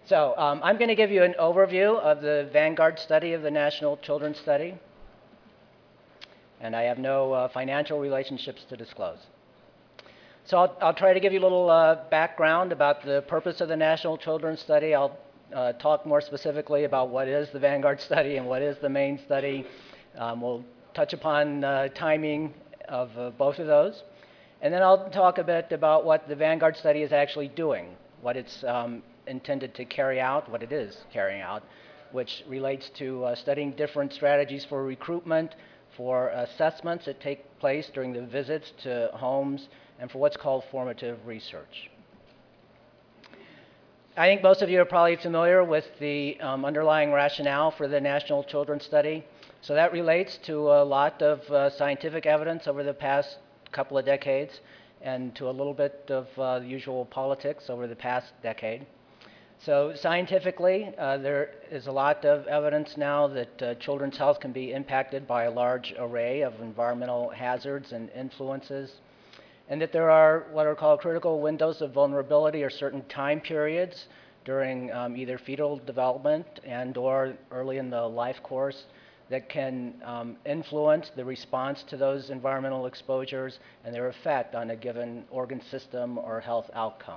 So I'm going to give you an overview of the Vanguard study of the National Children's Study, and I have no financial relationships to disclose. So I'll try to give you a little background about the purpose of the National Children's Study. I'll talk more specifically about what is the Vanguard study and what is the main study. We'll touch upon timing of both of those. And then I'll talk a bit about what the Vanguard study is actually doing, what it's intended to carry out, what it is carrying out, which relates to studying different strategies for recruitment, for assessments that take place during the visits to homes, and for what's called formative research. I think most of you are probably familiar with the underlying rationale for the National Children's Study. So that relates to a lot of scientific evidence over the past couple of decades and to a little bit of the usual politics over the past decade. So scientifically, there is a lot of evidence now that children's health can be impacted by a large array of environmental hazards and influences, and that there are what are called critical windows of vulnerability or certain time periods during either fetal development and or early in the life course that can influence the response to those environmental exposures and their effect on a given organ system or health outcome.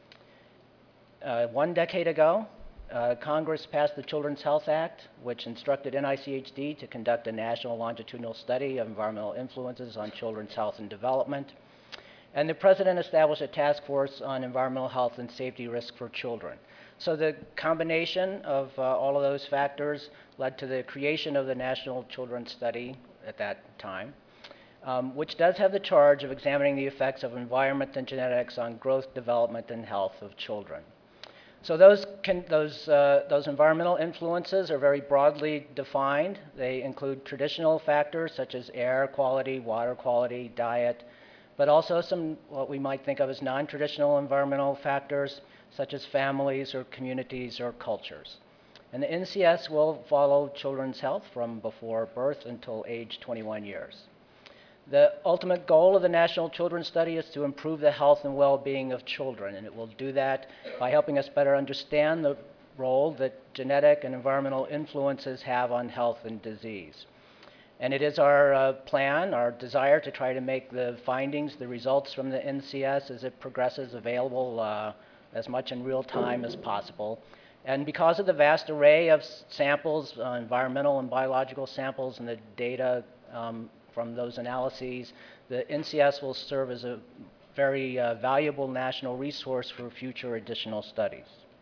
1 decade ago, Congress passed the Children's Health Act, which instructed NICHD to conduct a national longitudinal study of environmental influences on children's health and development. And the President established a task force on environmental health and safety risk for children. So the combination of all of those factors led to the creation of the National Children's Study at that time, which does have the charge of examining the effects of environment and genetics on growth, development, and health of children. So those environmental influences are very broadly defined. They include traditional factors such as air quality, water quality, diet, but also some what we might think of as non-traditional environmental factors such as families or communities or cultures. And the NCS will follow children's health from before birth until age 21 years. The ultimate goal of the National Children's Study is to improve the health and well-being of children, and it will do that by helping us better understand the role that genetic and environmental influences have on health and disease. And it is our plan, our desire to try to make the findings, the results from the NCS as it progresses available as much in real time as possible. And because of the vast array of samples, environmental and biological samples and the data from those analyses, the NCS will serve as a very valuable national resource for future additional studies.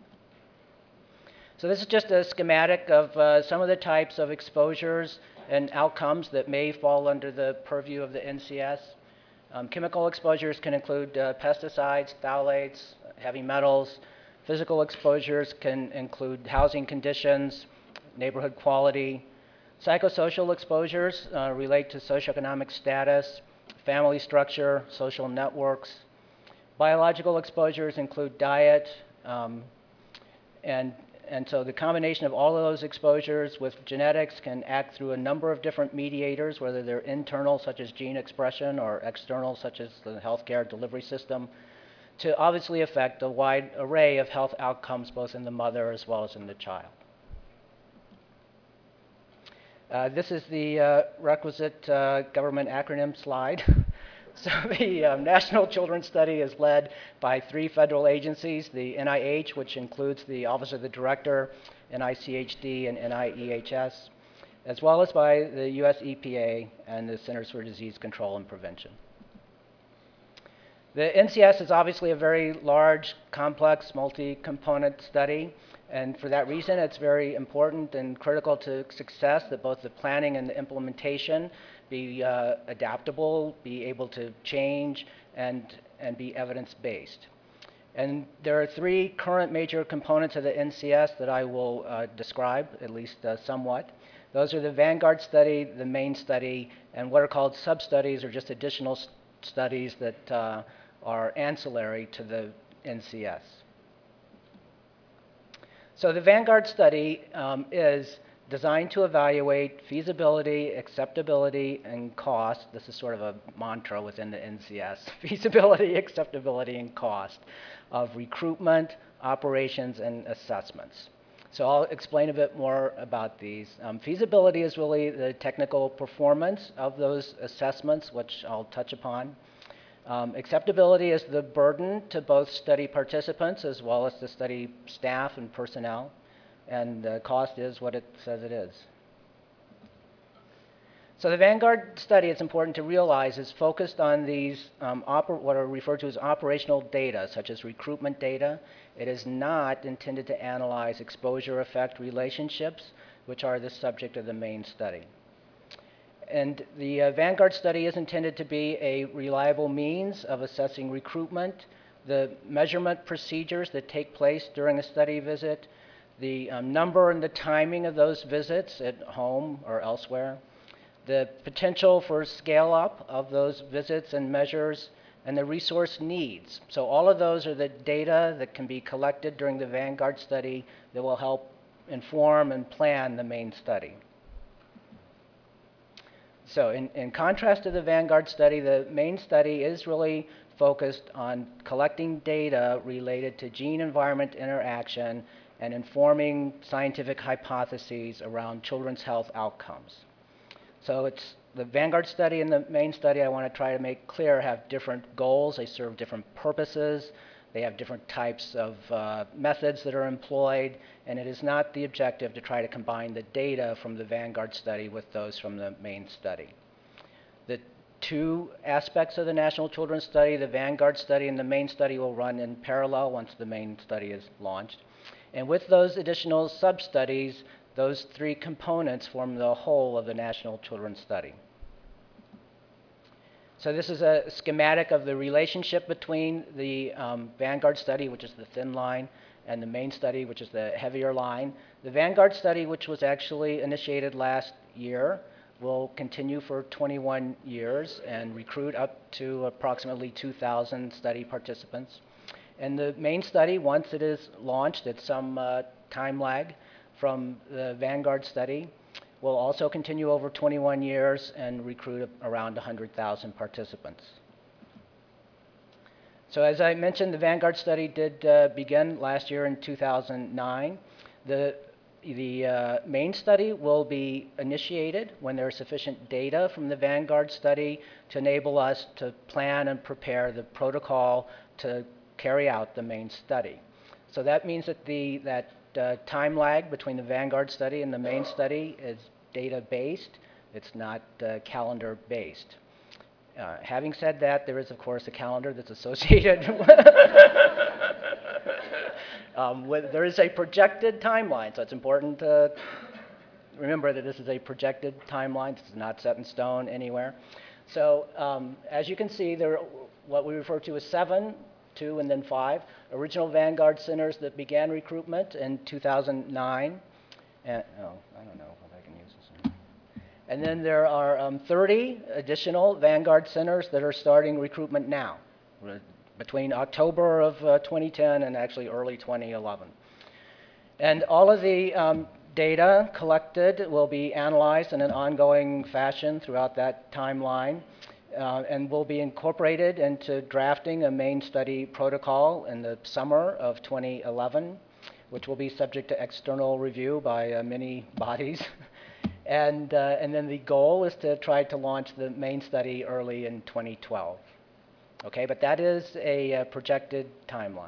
So this is just a schematic of some of the types of exposures and outcomes that may fall under the purview of the NCS. Chemical exposures can include pesticides, phthalates, heavy metals. Physical exposures can include housing conditions, neighborhood quality. Psychosocial exposures relate to socioeconomic status, family structure, social networks. Biological exposures include diet, and so the combination of all of those exposures with genetics can act through a number of different mediators, whether they're internal, such as gene expression, or external, such as the healthcare delivery system, to obviously affect a wide array of health outcomes, both in the mother as well as in the child. This is the requisite government acronym slide. So the National Children's Study is led by 3 federal agencies, the NIH, which includes the Office of the Director, NICHD, and NIEHS, as well as by the US EPA and the Centers for Disease Control and Prevention. The NCS is obviously a very large, complex, multi-component study, and for that reason, it's very important and critical to success that both the planning and the implementation be adaptable, be able to change, and be evidence-based. And there are 3 current major components of the NCS that I will describe, at least somewhat. Those are the Vanguard study, the main study, and what are called sub-studies, or just additional studies that are ancillary to the NCS. So the Vanguard study is designed to evaluate feasibility, acceptability, and cost. This is sort of a mantra within the NCS. Feasibility, acceptability, and cost of recruitment, operations, and assessments. So I'll explain a bit more about these. Feasibility is really the technical performance of those assessments, which I'll touch upon. Acceptability is the burden to both study participants as well as the study staff and personnel. And cost is what it says it is. So the Vanguard study, it's important to realize, is focused on these what are referred to as operational data, such as recruitment data. It is not intended to analyze exposure effect relationships, which are the subject of the main study. And the Vanguard study is intended to be a reliable means of assessing recruitment, the measurement procedures that take place during a study visit, the number and the timing of those visits at home or elsewhere, the potential for scale-up of those visits and measures, and the resource needs. So all of those are the data that can be collected during the Vanguard study that will help inform and plan the main study. So in contrast to the Vanguard study, the main study is really focused on collecting data related to gene-environment interaction and informing scientific hypotheses around children's health outcomes. So it's the Vanguard study and the main study, I want to try to make clear, have different goals. They serve different purposes. They have different types of methods that are employed, and it is not the objective to try to combine the data from the Vanguard study with those from the main study. The two aspects of the National Children's Study, the Vanguard study and the main study, will run in parallel once the main study is launched. And with those additional sub-studies, those three components form the whole of the National Children's Study. So this is a schematic of the relationship between the Vanguard study, which is the thin line, and the main study, which is the heavier line. The Vanguard study, which was actually initiated last year, will continue for 21 years and recruit up to approximately 2,000 study participants. And the main study, once it is launched, it's some time lag from the Vanguard study, will also continue over 21 years and recruit around 100,000 participants. So as I mentioned, the Vanguard study did begin last year in 2009. The main study will be initiated when there is sufficient data from the Vanguard study to enable us to plan and prepare the protocol to carry out the main study. So that means that time lag between the Vanguard study and the main study is data-based. It's not calendar-based. Having said that, there is, of course, a calendar that's associated there is a projected timeline, so it's important to remember that this is a projected timeline. This is not set in stone anywhere. So as you can see, there are what we refer to as 7, 2, and then 5 original Vanguard centers that began recruitment in 2009. And, I don't know if I can use this. And then there are 30 additional Vanguard centers that are starting recruitment now, between October of 2010 and actually early 2011. And all of the data collected will be analyzed in an ongoing fashion throughout that timeline and will be incorporated into drafting a main study protocol in the summer of 2011, which will be subject to external review by many bodies. And then the goal is to try to launch the main study early in 2012. Okay, but that is a projected timeline.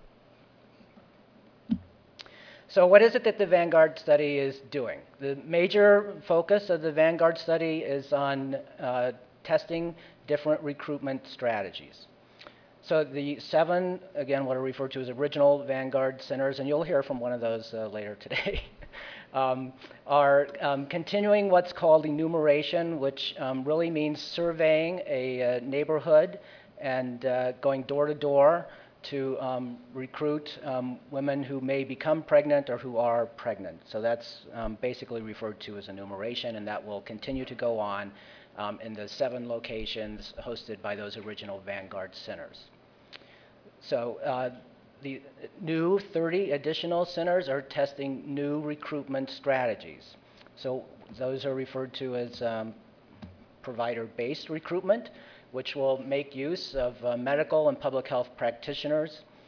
So what is it that the Vanguard study is doing? The major focus of the Vanguard study is on testing different recruitment strategies. So the 7, again, what are referred to as original Vanguard centers, and you'll hear from one of those later today, are continuing what's called enumeration, which really means surveying a neighborhood and going door to door to recruit women who may become pregnant or who are pregnant. So that's basically referred to as enumeration, and that will continue to go on in the 7 locations hosted by those original Vanguard centers. So the new 30 additional centers are testing new recruitment strategies. So those are referred to as provider-based recruitment, which will make use of medical and public health practitioners,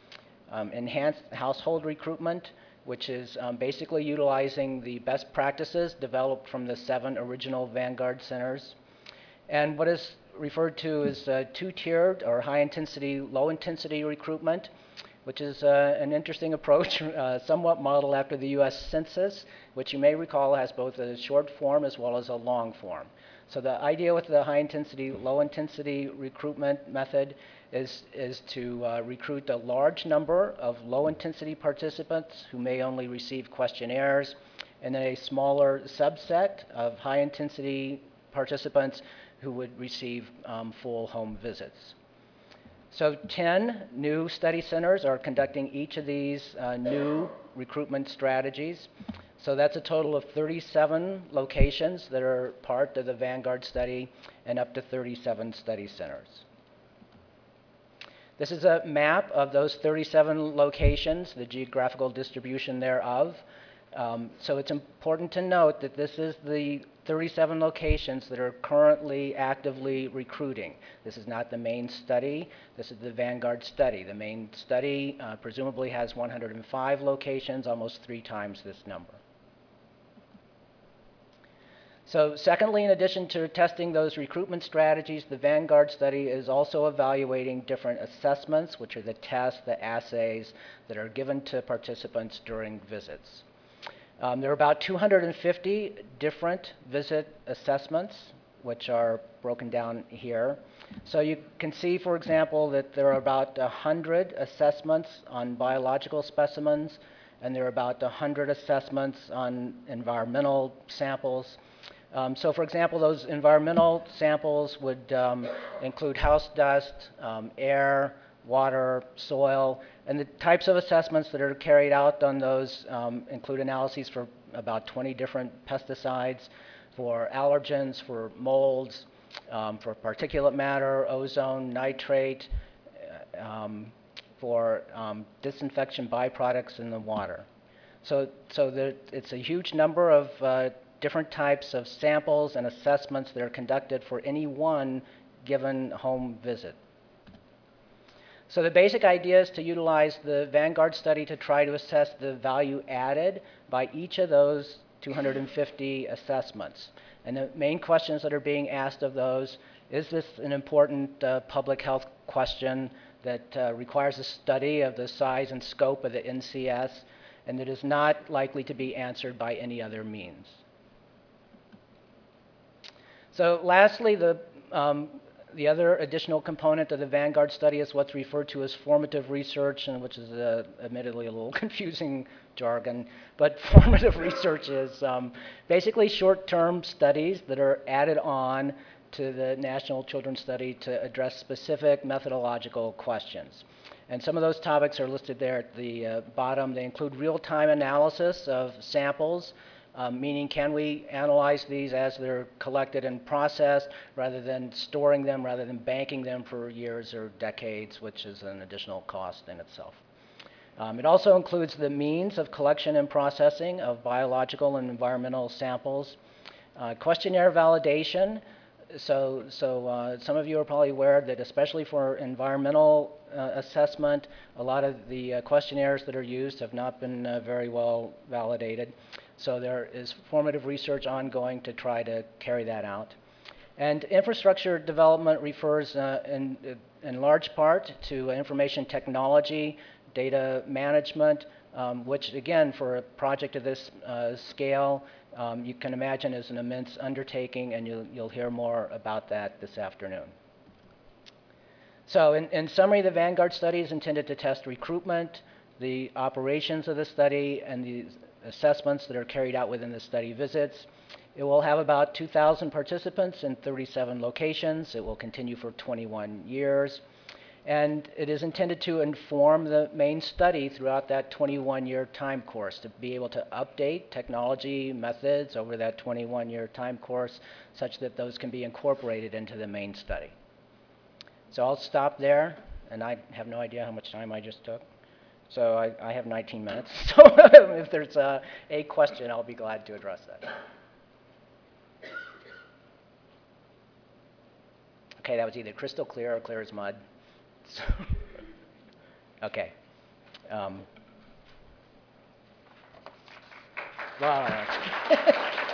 enhanced household recruitment, which is basically utilizing the best practices developed from the 7 original Vanguard centers, and what is referred to as two-tiered or high-intensity, low-intensity recruitment, which is an interesting approach, somewhat modeled after the U.S. Census, which you may recall has both a short form as well as a long form. So the idea with the high-intensity, low-intensity recruitment method is to recruit a large number of low-intensity participants who may only receive questionnaires, and then a smaller subset of high-intensity participants who would receive full home visits. So 10 new study centers are conducting each of these new recruitment strategies. So that's a total of 37 locations that are part of the Vanguard study and up to 37 study centers. This is a map of those 37 locations, the geographical distribution thereof. So it's important to note that this is the 37 locations that are currently actively recruiting. This is not the main study. This is the Vanguard study. The main study presumably has 105 locations, almost 3 times this number. So secondly, in addition to testing those recruitment strategies, the Vanguard study is also evaluating different assessments, which are the tests, the assays that are given to participants during visits. There are about 250 different visit assessments, which are broken down here. So you can see, for example, that there are about 100 assessments on biological specimens, and there are about 100 assessments on environmental samples. So for example, those environmental samples would include house dust, air, water, soil, and the types of assessments that are carried out on those include analyses for about 20 different pesticides, for allergens, for molds, for particulate matter, ozone, nitrate, for disinfection byproducts in the water. So it's a huge number of different types of samples and assessments that are conducted for any one given home visit. So the basic idea is to utilize the Vanguard study to try to assess the value added by each of those 250 assessments. And the main questions that are being asked of those: is this an important public health question that requires a study of the size and scope of the NCS, and that is not likely to be answered by any other means? So lastly, the other additional component of the Vanguard study is what's referred to as formative research, and which is admittedly a little confusing jargon. But formative research is basically short-term studies that are added on to the National Children's Study to address specific methodological questions. And some of those topics are listed there at the bottom. They include real-time analysis of samples, meaning can we analyze these as they're collected and processed rather than storing them, rather than banking them for years or decades, which is an additional cost in itself. It also includes the means of collection and processing of biological and environmental samples. Questionnaire validation. So some of you are probably aware that especially for environmental assessment, a lot of the questionnaires that are used have not been very well validated. So there is formative research ongoing to try to carry that out. And infrastructure development refers in large part to information technology, data management, which again, for a project of this scale, you can imagine is an immense undertaking, and you'll hear more about that this afternoon. So in summary, the Vanguard study is intended to test recruitment, the operations of the study, and the assessments that are carried out within the study visits. It will have about 2,000 participants in 37 locations. It will continue for 21 years. And it is intended to inform the main study throughout that 21-year time course, to be able to update technology methods over that 21-year time course such that those can be incorporated into the main study. So I'll stop there, and I have no idea how much time I just took. So I have 19 minutes. So if there's a question, I'll be glad to address that. Okay, that was either crystal clear or clear as mud. So, okay. Wow.